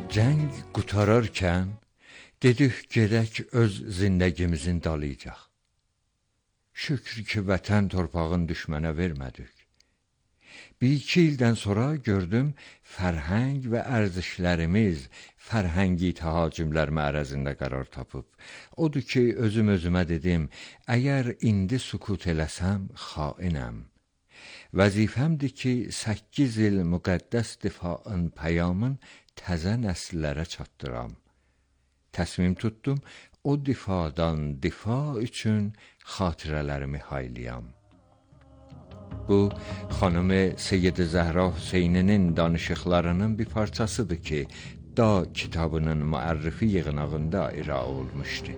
Cəng qutararkən dedik gedək öz zindagimizin dalayacaq. Şükür ki vətən torpağın düşmənə vermədik. Bir iki ildən sonra gördüm fərhəng və ərzişlərimiz fərhəngi təhacümlər mərəzində qərar tapıb. Odur ki özüm özümə dedim, əgər indi sükut eləsəm xainəm. Vəzifəmdir ki 8 il müqəddəs difaın pəyamın təzə nəsillərə çatdıram. Təsmim tutdum, o difadan difa üçün xatirələrimi haylayam. Bu, xanım Seyyid Zəhra Hüseyninin danışıqlarının bir parçasıdır ki, Da kitabının müərrifi yığınağında ira olmuşdu.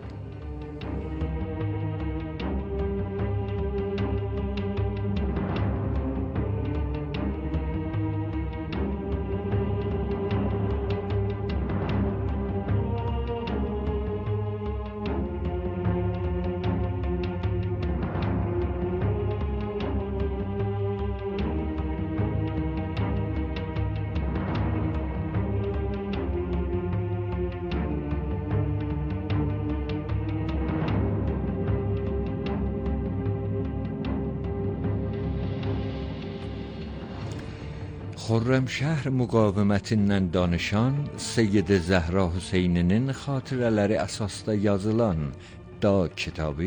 Xürrəmşəhr müqavimətindən danışan Seyyid Zəhra Hüseyninin xatirələri əsasda yazılan Da kitabı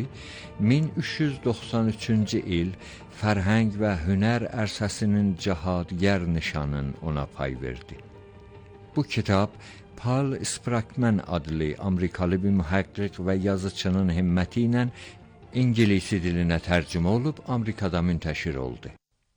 1393-cü il fərhəng və hünər ərsəsinin cahadgər nişanın ona pay verdi. Bu kitab Paul Spragman adlı Amerikalı bir mühəqqiq və yazıçının himməti ilə İngilisi dilinə tərcümə olub Amerikada müntəşir oldu.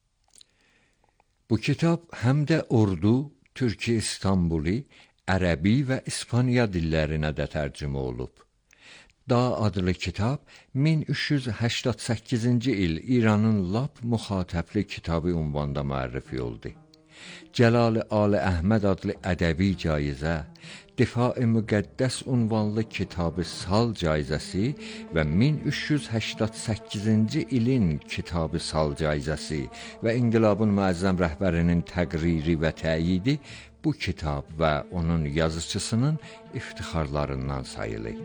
Bu kitab həm də Urdu, Türki İstanbuli, Ərəbi və İspaniya dillərinə də tərcümə olub. Da adlı kitab 1388-ci il İranın lap müxatəbli kitabı ünvanda müərrifi oldu. Cəlal-i Ali Əhməd adlı ədəbi caizə, Difai Müqəddəs unvanlı kitabı Sal caizəsi və 1388-ci ilin kitabı Sal caizəsi və İnqilabın müəzzəm rəhbərinin təqriri və təyidi bu kitab və onun yazıcısının iftixarlarından sayılır.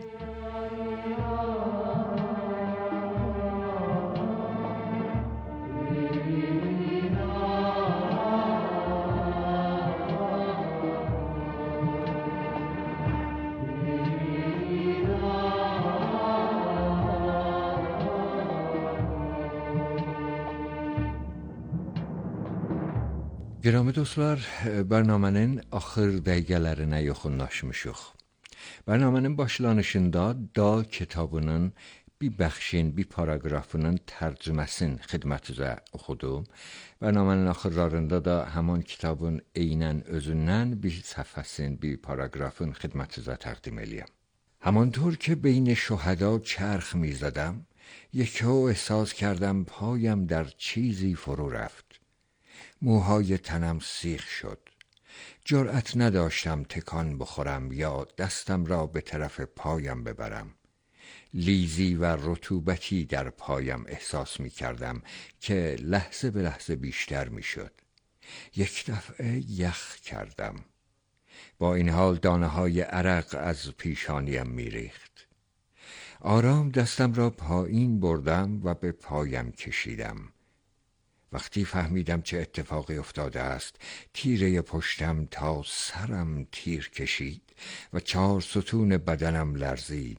Girəmi dostlar, bərnamənin axır dəqiqələrinə yaxınlaşmışıq. Bərnamənin başlanışında Da kitabının bir bəxşin, bir paragrafının tərcüməsin xidmətinizə oxudum. Bərnamənin axırlarında da həman kitabın eynən özündən bir səhifəsin, bir paragrafın xidmətinizə təqdim eləyəm. همانطور که بین شهدا چرخ می زدم یکو احساس کردم پایم در چیزی فرو رفت. موهای تنم سیخ شد. جرأت نداشتم تکان بخورم یا دستم را به طرف پایم ببرم. لیزی و رطوبتی در پایم احساس می کردم که لحظه به لحظه بیشتر می شد. یک دفعه یخ کردم. با این حال دانه های عرق از پیشانیم می ریخت. آرام دستم را پایین بردم و به پایم کشیدم. وقتی فهمیدم چه اتفاقی افتاده است، تیره پشتم تا سرم تیر کشید و 4 ستون بدنم لرزید.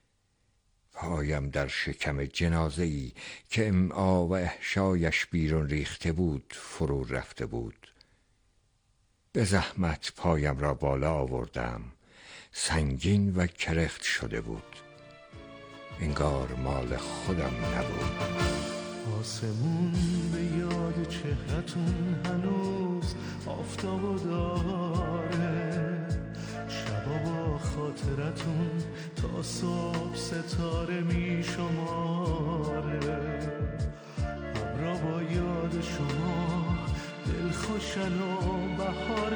پایم در شکم جنازه‌ای که امعا و احشایش بیرون ریخته بود فرو رفته بود. به زحمت پایم را بالا آوردم. سنگین و کرخت شده بود. انگار مال خودم نبود. آسمون به یاد چهرتون هنوز آفتابو داره. شبا با خاطرتون تا صبح ستاره می شماره. ابرا با یاد شما دلخوشن و بهار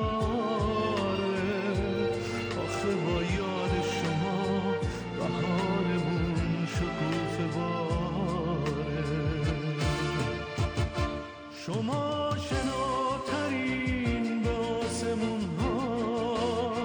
میباره. آخه با یاد شما بهارمون شکوفه باره. شما شناترین به آسمون ها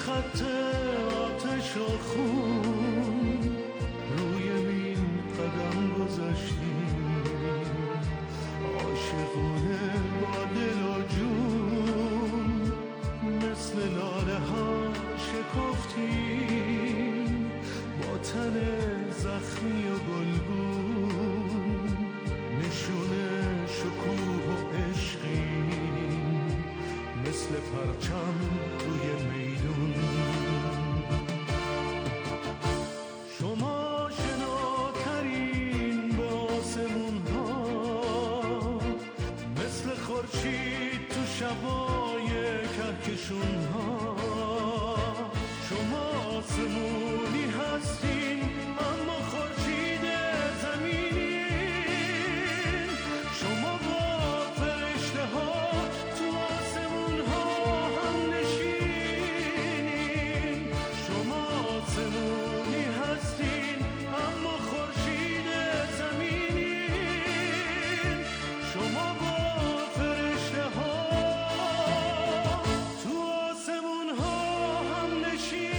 خط آتش و خون روی این قدم گذاشتیم، عاشقونه با دل و جون مثل لاله ها شکفتیم، با تن زخمی و گلگون نشونه شکوه و عشقیم، مثل پرچم روی میدون. شما شناترین به آسمون ها، مثل خورشید تو شبای کهکشون ها. شما آسمونی هستین اما خورشید زمینین. شما با فرشته ها تو آسمون ها هم نشینین. شما آسمونی هستین اما خورشید زمینین. شما با فرشته ها تو آسمون ها هم نشینین.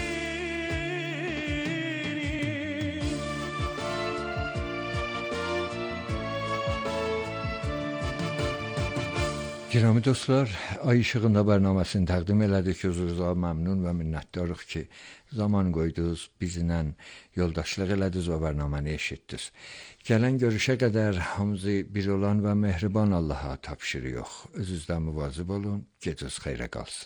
Girami dostlar, ay işığında bərnaməsini təqdim elədik. Özünüzə məmnun və minnətdarıq ki, zaman qoydunuz, bizlə yoldaşlıq elədiniz və bərnaməni eşitdiniz. Gələn görüşə qədər hamımızı bir olan və mehriban Allaha tapşırıq. Özünüzdən müvazib olun, gecəniz xeyrə qalsın.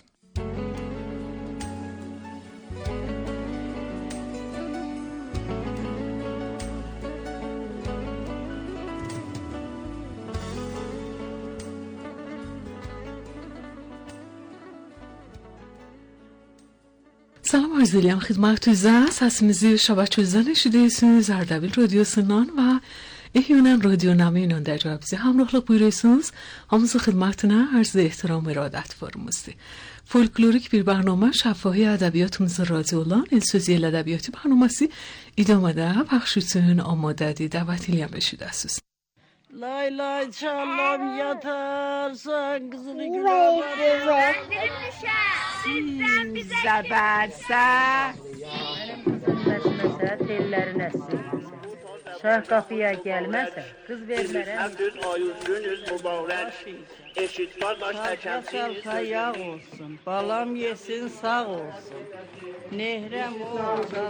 سلام arz edirəm xidmətinizə. Səsimizi şəbəkədən eşidirsiniz. Ərdəbil Radiosundan və Ehyunan Radionamı ilə də bizi həmrəhlıq buyurursunuz. Hamınızın xidmətinə arz ehtiram və iradat varımızdır. Folklorik bir برنامه şəfahi ədəbiyyatımızın radyo olan El Sözü El Ədəbiyyatı برنامه‌si idamada pəxş üçün amadədir. Dəvət edirəm eşidəsiniz. Lay lay çalam yatarsan kızını güler. Sizden zeberse Məsməsə, tellərin əssin. Şah qapıya gəlməsə, qız vermərəm. Abdüz ayüzünüz mübarək. Eşit qardaş Yaşal təkəmsiniz. hayal olsun, balam yesin sağ olsun. Nehrem olsun.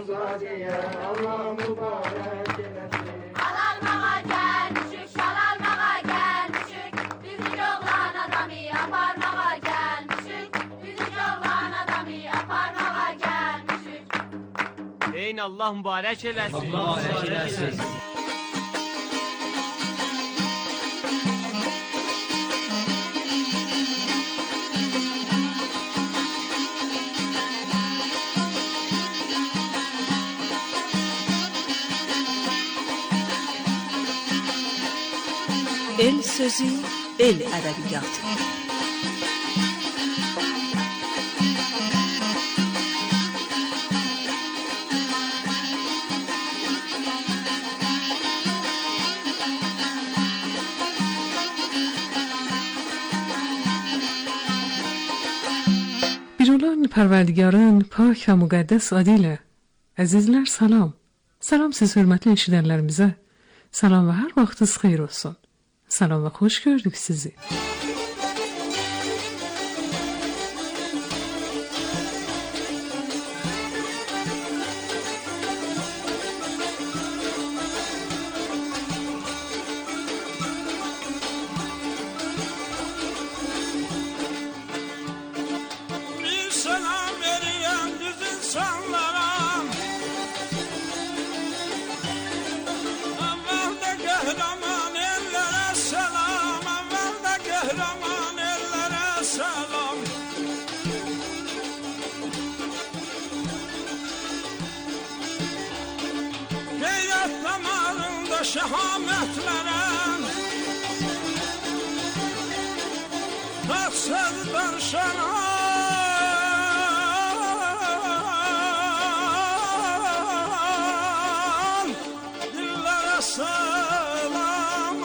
Alalmağa gelmişik, şalalmağa gelmişik. Bizim oğlan adamı aparmağa gelmişik. Bizim oğlan adamı aparmağa gelmişik. Deyin Allah mübarək eləsin. Allah mübarək eləsin. El Sözü El Ədəbiyyatı. Bir olan Pərverdigarın pak və müqəddəs adı ilə əzizlər salam. Salam siz hörmətli eşidənlərimizə. Salam və hər vaxtınız xeyir olsun. Salam və xoş gördük sizi. Bir selam vereyim düz insanlara. Evvelde kahraman ellere selam. Evvelde kahraman ellere selam. Heyrət damarında şehametlere. Taksızdan şenan dillere selam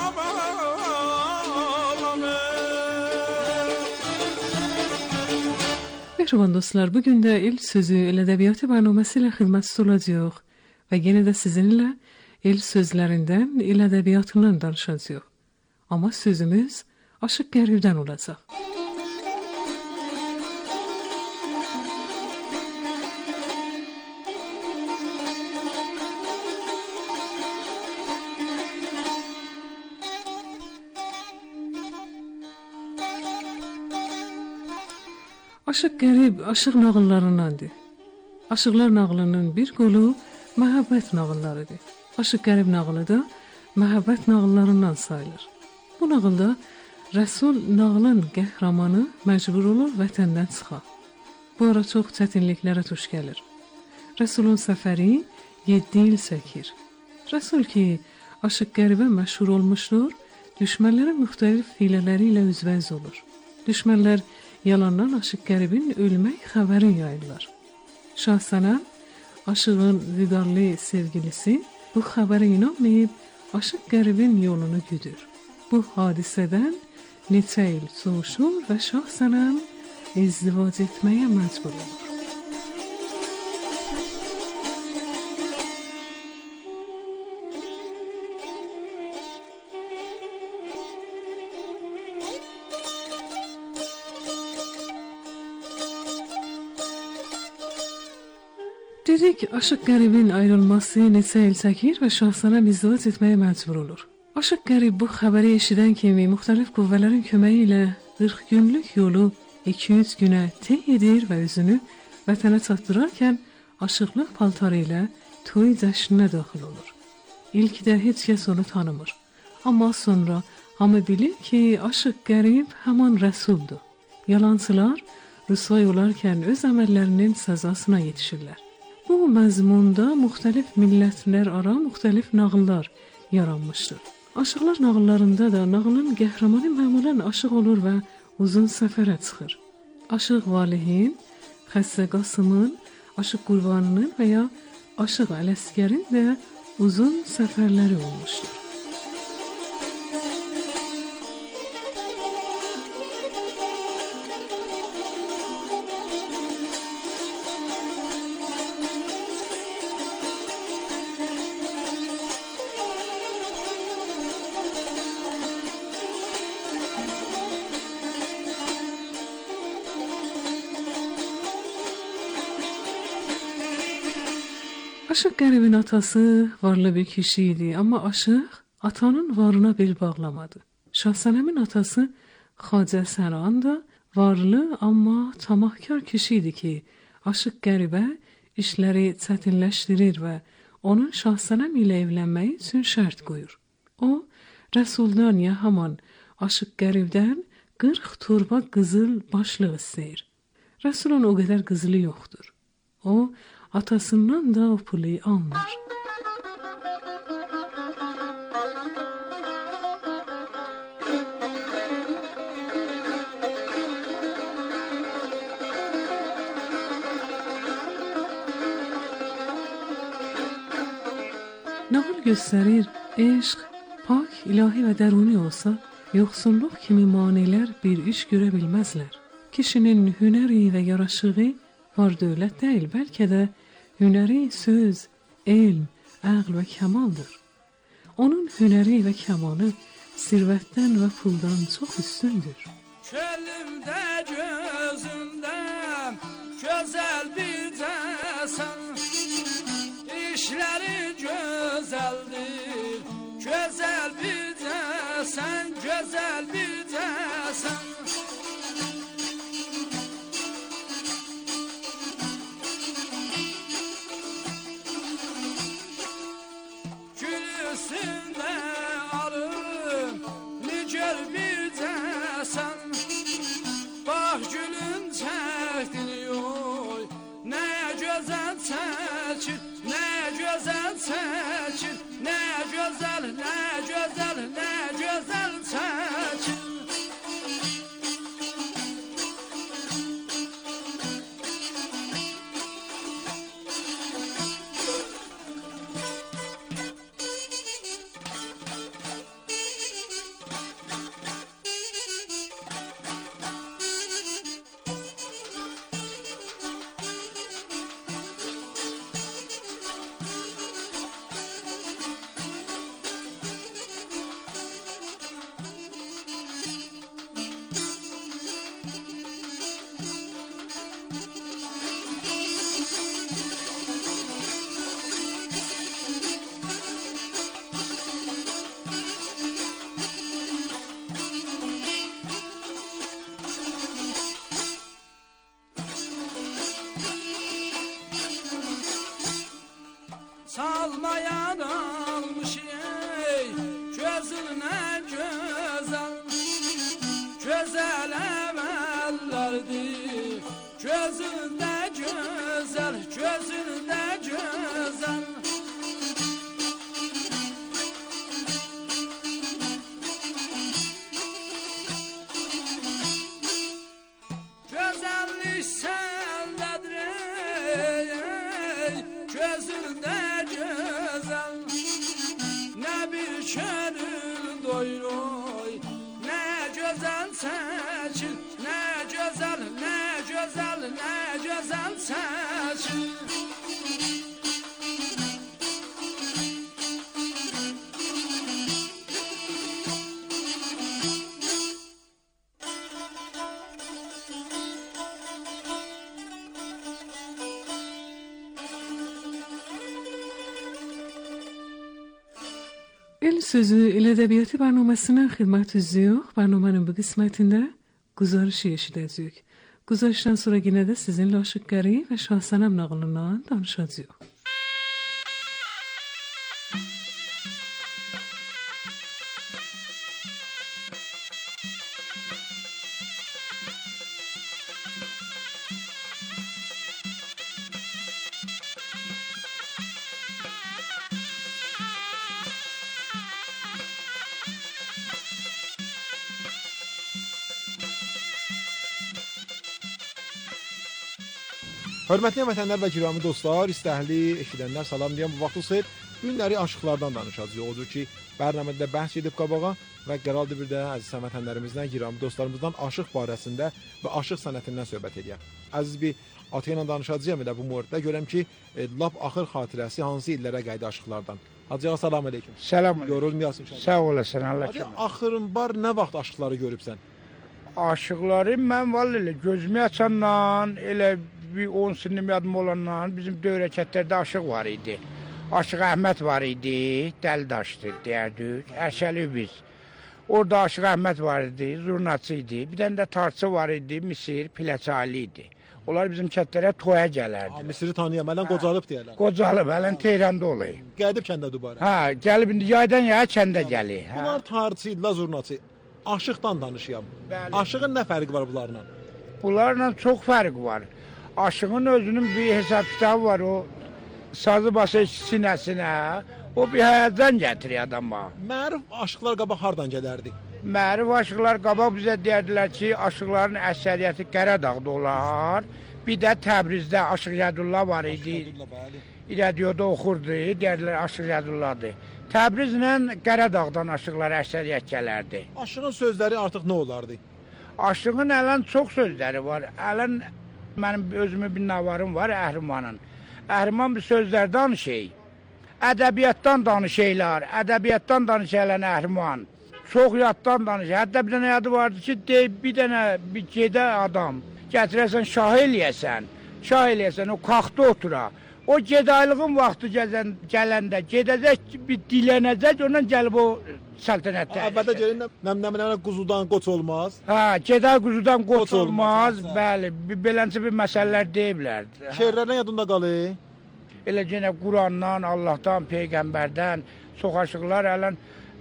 bağlanır. Mehriban dostlar, bugün de El Sözü El Edebiyatı bərnaməsi xidmətinizdə olacağıq və yenə də sizinlə el sözlərindən, el ədəbiyyatından danışacağıq. Amma sözümüz Aşıq Qəribdən olacaq. Aşıq Qərib aşıq nağıllarındandır. Aşıqlar nağılının bir qolu məhəbbət nağıllarıdır. Aşıq Qərib nağılı da məhəbbət nağıllarından sayılır. Bu nağılda Rəsul nağılın qəhrəmanı məcbur olur vətəndən çıxa. Bu ara çox çətinliklərə tuş gəlir. Rəsulun səfəri 7 il çəkir. Rəsul ki, Aşıq Qəribə məşhur olmuşdur, düşmənlərin müxtəlif hilələri ilə üzbəyiz olur. Düşmənlər yalandan Aşıq Qəribin ölmək xəbərini yayırlar. Şah Sənəm, Aşığın vüqarlı sevgilisi, bu xəbərə inanmayıb Aşıq Qəribin yolunu güdür. Bu hadisədən neçə il soğuşur və Şah Sənəm izdivac etməyə məcbur olur. Dedik, Aşıq Qəribin ayrılması neçə il çəkir və Şah Sənəm izdivac etməyə məcbur olur. Aşıq Qərib bu xəbəri eşidən kimi müxtəlif qüvvələrin köməyi ilə 40 günlük yolu 200 günə tey edir və özünü vətənə çatdırarkən aşıqlıq paltarı ilə toy cəşninə daxil olur. İlk də heç kəs onu tanımır. Amma sonra hamı bilir ki, Aşıq Qərib həman Rəsuldur. Yalançılar rüsvay olarkən öz əməllərinin səzasına yetişirlər. Bu məzmunda müxtəlif millətlər ara müxtəlif nağıllar yaranmışdır. Aşıqlar nağıllarında da nağılın qəhrəmanı məmulən aşıq olur və uzun səfərə çıxır. Aşıq Valihin, Xəssə Qasımın, Aşıq Qurbanının və ya Aşıq Ələsgərin də uzun səfərləri olmuşdur. Aşıq Qəribin atası varlı bir kişi idi, amma aşıq atanın varına bel bağlamadı. Şah Sənəmin atası Xacə Səran da varlı, amma tamahkar kişi idi ki, Aşıq Qəribə işləri çətinləşdirir və onun Şah Sənəm ilə evlənməyi üçün şərt qoyur. O, Rəsuldan ya haman Aşıq Qəribdən 40 torba qızıl başlıq istəyir. Rəsulun o qədər qızılı yoxdur. O, atasından da o pulu almır. Nağıl göstərir, eşq, pak, ilahi və dəruni olsa, yoxsulluq kimi manelər bir iş görə bilməzlər. Kişinin hünəri və yaraşığı var dövlət deyil, bəlkə də hünəri söz, elm, əql və kəmaldır. Onun hünəri və kəmalı sirvətdən və puldan çox üstündür. Çölümdə gözümdə gözəl bir cəsən, işləri gözəldir, gözəl bir cəsən, gözəl bir cəsən. Üstünde arım, nicer bir cəsən, bax gülün çəkdini oy, nə gözəl çəkir, nə gözəl çəkir, nə gözəl, nə gözəl, nə gözəl çəkir. yad almış ey gözün ne güzel güzel emellerdi gözünde güzel gözünde güzel güzellik sendedir ey gözünde güzel ne bir könül doyuroy ne güzel seçil ne güzel ne güzel ne güzel seçil El Sözü El Edebiyatı برنامه‌sine xidmat ediyor. Barnamenin bu qismətində güzarışı eşidəcəyik. Güzarışdan sonra yine de sizinle Aşıq Qəri ve Şahsənəm nağılından danışacağıq. Hörmətli vətəndaşlar və girami dostlar, istəhli eşidənlər salam deyəm. Bu vaxt xeyir. Günləri aşıqlardan danışacağıq. Odur ki, bərnamədə bəhs edib qabağa və qərarlı bir də əziz vətənlərimizdən, girami dostlarımızdan aşıq barəsində və aşıq sənətindən söhbət edək. Əziz bir ata ilə danışacağam elə bu mövzuda. Görəm ki, lap axır xatirəsi hansı illərə qayıdı aşıqlardan. Hacı ağa salam əleykum. Salam. Görülməyəsin inşallah. Sağ olasın Allah Hacı kömək. axırın bar nə vaxt aşıqları görübsən? Aşıqları mən vallahi gözümü açandan elə bir 10 sinnim yadım olandan bizim dövrəkətlərdə aşıq var idi. Aşıq Əhməd var idi, Dəlidaşdı deyərdik, Əşəli biz. Orada Aşıq Əhməd var idi, zurnaçı idi. Bir dənə də tarçı var idi, Misir, Piləçali idi. Onlar bizim kətlərə toya gələrdi. Misiri tanıyam, ələn qocalıb deyərlər. Qocalıb, ələn Tehranda olayım. Gəlib kəndə dubara. Hə, gəlib indi yaydan yaya kəndə gəlir. Bunlar tarçı, zurnaçı. Aşıqdan danışıyam. Bəli. Aşığın nə fərqi var bunlarla? Bunlarla çox fərq var. Aşığın özünün bir hesab kitabı var, o sazı basır sinəsinə, o bir həyatdan gətirir adama. Məruf aşıqlar qabaq hardan gələrdi? Məruf aşıqlar qabaq bizə deyərdilər ki, aşıqların əksəriyyəti Qəradağda olar. Bir də Təbrizdə Aşıq Yədullah var idi. İrədiyoda oxurdu, deyərdilər Aşıq Yədullahdır. Təbrizlə Qəradağdan aşıqlar əksəriyyət gələrdi. Aşığın sözləri artıq nə olardı? Aşığın ələn çox sözləri var. Ələn mənim özümün bir navarım var Əhrimanın. Əhriman bir sözlər danışır. Ədəbiyyatdan danışırlar. Ədəbiyyatdan danışırlar Əhriman. Çox yaddan danışır. Hətta bir dənə yadı vardı ki, bir dənə bir gedə adam gətirəsən şah eləyəsən. Şah eləyəsən, o qaxda otura. O gedaylığın vaxtı gələndə gedəcək, bir dilənəcək, ondan gəlib o səltənətdə. Əvvəldə gəlin, nəmnəmənə quzudan qoç olmaz. Hə, geday quzudan qoç olmaz. Bəli, belənçə bir məsələlər deyiblər. Şeirlərdən yadında qalır? Elə yenə Qurandan, Allahdan, Peyğəmbərdən çox aşıqlar ələn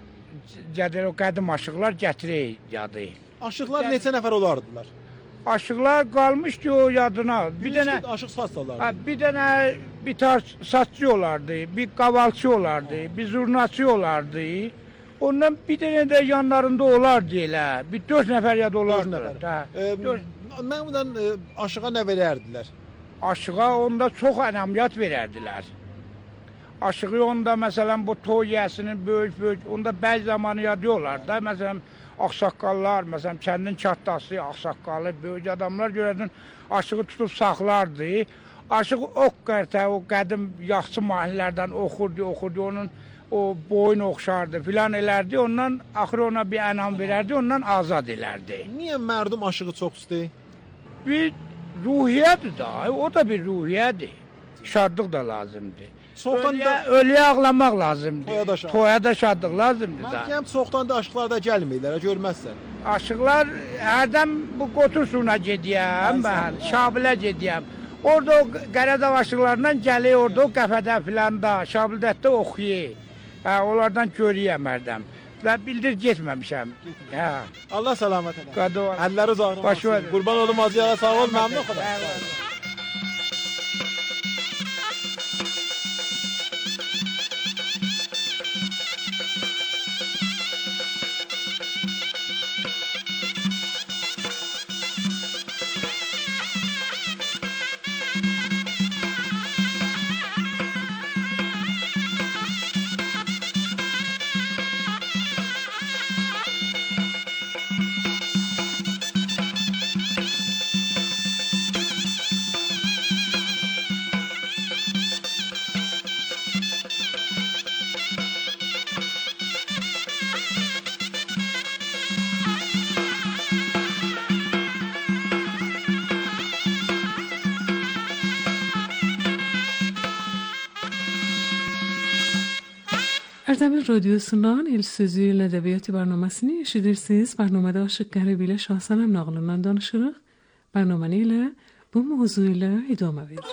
gəlir, o qədim aşıqlar gətirir yadı. Aşıqlar neçə nəfər olardılar? Aşıqlar qalmış ki o yadına. Bir dənə aşıq saz çalardı. Bir dənə bir saççı olardı, bir qavalçı olardı, bir zurnaçı olardı. Ondan bir dənə də yanlarında olardı elə. Bir 4 nəfər yad olardı. Məmnundan aşığa nə verərdilər? Aşığa onda çox əhəmiyyət verərdilər. Aşığı onda məsələn bu toy yəsinin böyük, onda bəzi zamanı yadı olar da. Məsələn ağsaqqallar, məsələn kəndin çatdası, ağsaqqalı, böyük adamlar görərdin aşığı tutub saxlardı. Aşıq o qədim yaxşı mahnələrdən oxurdu, onun o boyun oxşardı filan elərdi, ondan axırı ona bir ənam verərdi, ondan azad elərdi. Niyə mərdum aşığı çox istəyir? Bir ruhiyyədir da, o da bir ruhiyyədir. Şadlıq da lazımdır. Ölüyə ağlamaq lazımdır. Toya da şadlıq lazımdır da. Mən çoxdan da aşıqlarda gəlməyirlər, görməzsən. Aşıqlar hərdən bu qotur suyuna gediyəm, mən Şabilə gediyəm. Orada o Qəradağ aşıqlarından gəlir, orada o qəfədə filan da, Şabildətdə oxuyur. Onlardan görüyəm hərdəm. Və bildir getməmişəm. Allah salamat eləsin. Qadın. Əlləri uzaqlaşsın. Qurban olum Aziyara, sağ ol, məmnun xudam. Erdebil Radyosu'ndan El Sözü ile Edebiyatı برنامesini eşidirsiniz. Barnomada Aşık Qərib ilə Şahsənəm nağlından danışırıq. Barnoməni ilə bu mövzu ilə idamə veririk.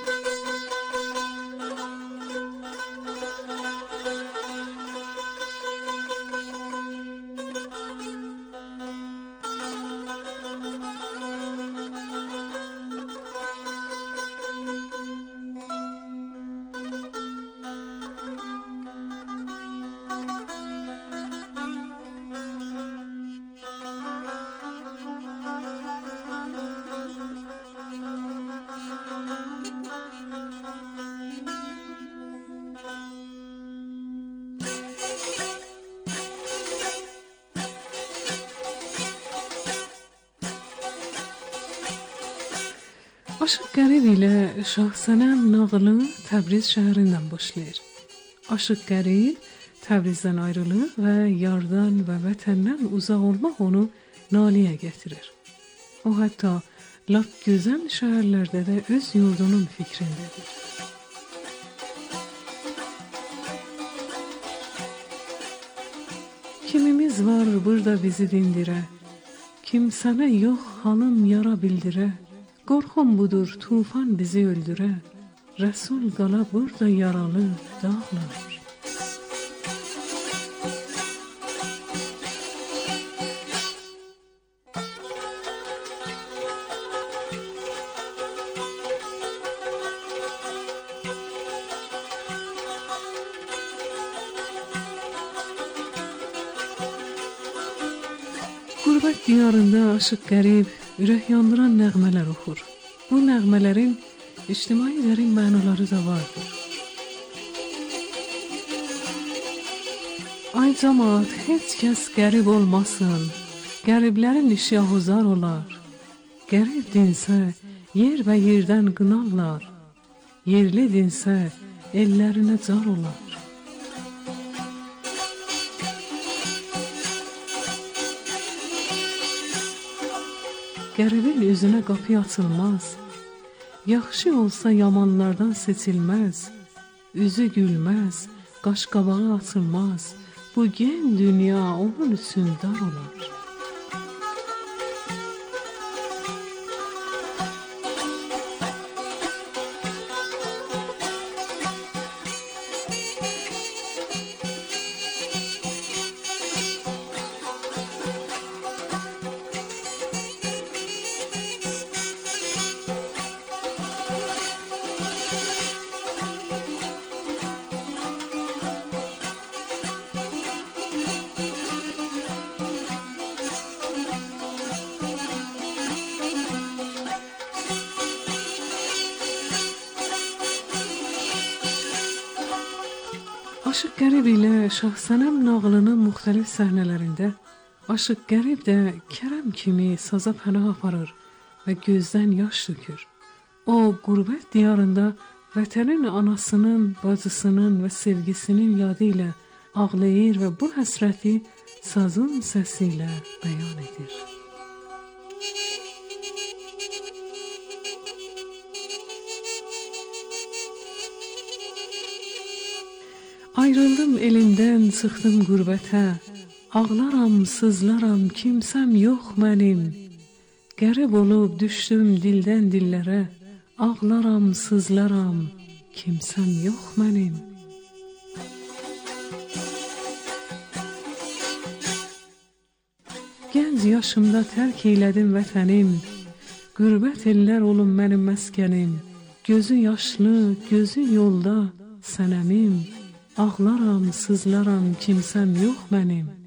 Aşıq Qərib ilə Şahsənəm nağılı Təbriz şəhərindən başlayır. Aşıq Qərib Təbrizdən ayrılır və yardan və vətəndən uzaq olmaq onu naliyə gətirir. O hətta lap gözəl şəhərlərdə də öz yurdunun fikrindədir. Kimimiz var burada bizi dindirə, kimsənə yox halım yara bildirə. Qorxum budur tufan bizi öldürə, Rəsul qala burada yaralı dağlar. Qürbət diyarında Aşıq Qərib ürək yandıran nəğmələr oxur. Bu nəğmələrin ictimai dərin mənaları da vardır. Ay cəmaat, heç kəs qərib olmasın, qəriblərin işi ahuzar olar. Qərib dinsə, yer və yerdən qınarlar, yerli dinsə, ellərinə car olar. Qəribin üzünə qapı açılmaz, yaxşı olsa yamanlardan seçilməz, üzü gülməz, qaş qabağı açılmaz, bu gen dünya onun üçün dar olar. Aşıq Qərib ilə Şahsənəm nağılının müxtəlif səhnələrində Aşıq Qərib də Kərəm kimi saza pənah aparır və gözdən yaş tökür. O, qürbət diyarında vətənin anasının, bacısının və sevgisinin yadı ilə ağlayır və bu həsrəti sazın səsi ilə bəyan edir. Ayrıldım elimdən, çıxdım qürbətə, ağlaram, sızlaram, kimsəm yox mənim. Qərib olub düşdüm dildən dillərə, ağlaram, sızlaram, kimsəm yox mənim. Gənc yaşımda tərk eylədim vətənim, qürbət ellər olun mənim məskənim. Gözü yaşlı, gözü yolda sənəmim, ağlaram, sızlaram, kimsəm yox mənim.